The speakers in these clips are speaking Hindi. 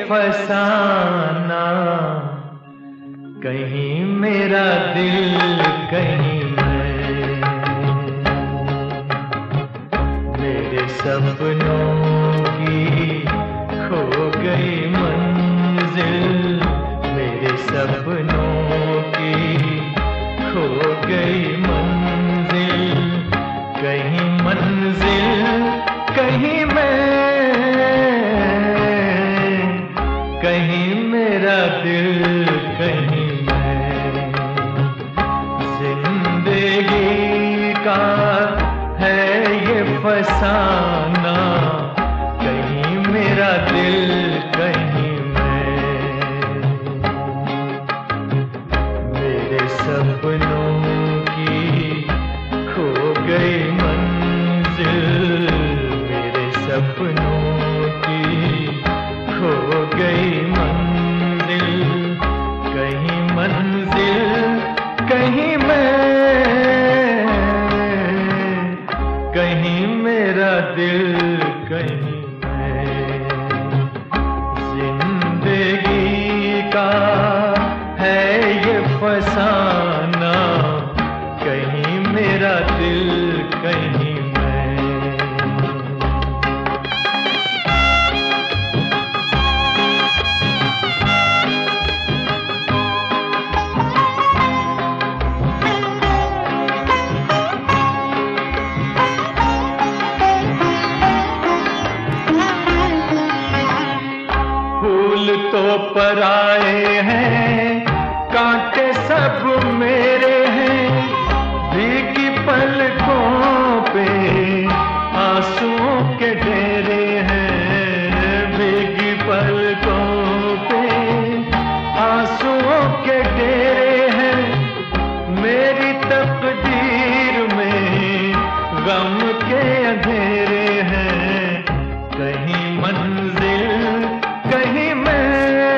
फसाना, कहीं मेरा दिल कहीं मैं, मेरे सपनों की खो गई मंजिल, मेरे सपनों की खो गई मंजिल, कहीं मंजिल कहीं मैं, कहीं मेरा दिल कहीं मैं, जिंदगी का है ये फसाना, कहीं मेरा दिल कहीं मैं, मेरे सपनों की खो गई मंजिल, मेरे सपनों की खो गई मंजिल, कहीं मंजिल कहीं मैं, कहीं मेरा दिल कहीं मैं, जिंदगी का है ये फसाना, कहीं मेरा दिल कहीं मैं। फूल तो पराए हैं, कांटे सब मेरे हैं, भीगी पलकों पे आंसुओं के डेरे हैं, भीगी पलकों पे आंसुओं के डेरे हैं, मेरी तकदीर में गम के अंधेरे हैं, कहीं मंजिल कहीं मैं,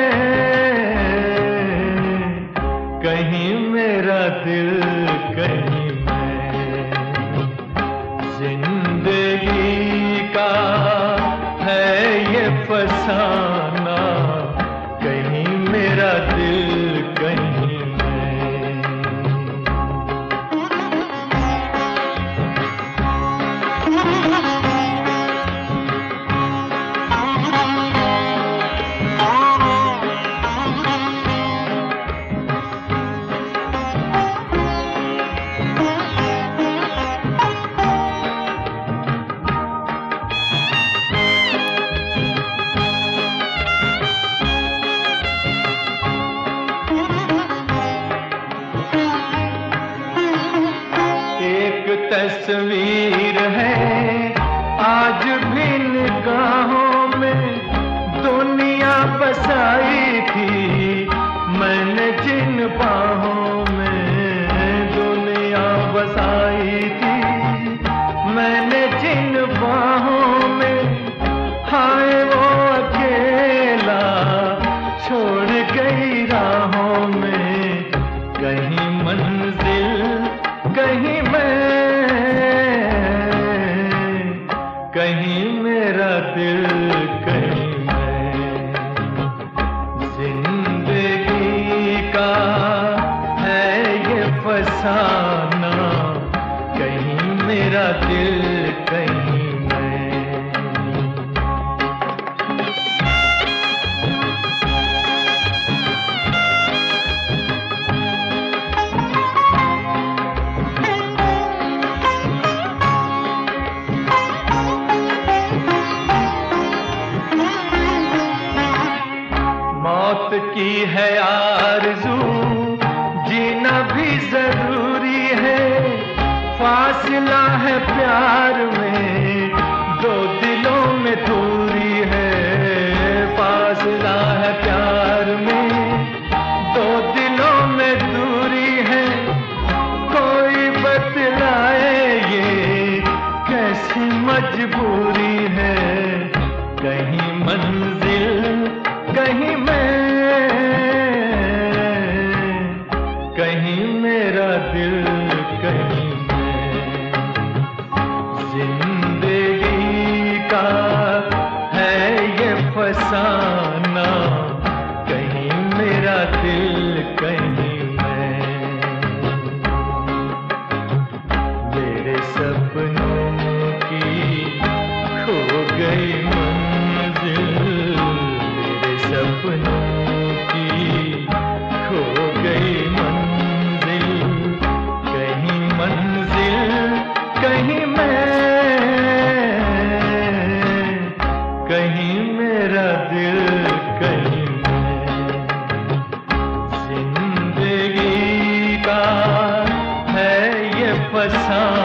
कहीं मेरा दिल कहीं मैं, जिंदगी का है ये फसाना, कहीं मेरा दिल कहीं मैं। तस्वीर है आज भी निगाहों में, दुनिया बसाई थी मैंने जिन बाहों में, दुनिया बसाई थी मैंने जिन बाहों में, हाय वो अकेला छोड़ गई राहों में, कहीं मंजिल कहीं मैं, कहीं मेरा दिल कहीं मैं, जिंदगी का है ये फसाना, कहीं मेरा दिल कहीं मैं। मौत की है आरज़ू, जीना भी जरूरी है, फासला है प्यार में, दो दिलों में दूरी है, फासला है प्यार में, दो दिलों में दूरी है, कोई बतलाए ये कैसी मजबूरी है, कहीं मंजिल कहीं मैं, कहीं मेरा दिल कहीं मैं, दीवाना, कहीं मेरा दिल कहीं मैं। मेरे सपनों की खो गई मंजिल, मेरे सपनों की खो गई मंजिल, कहीं मंजिल कहीं मैं, कहीं मेरा दिल कहीं मैं। जिंदगी का है ये फसाना,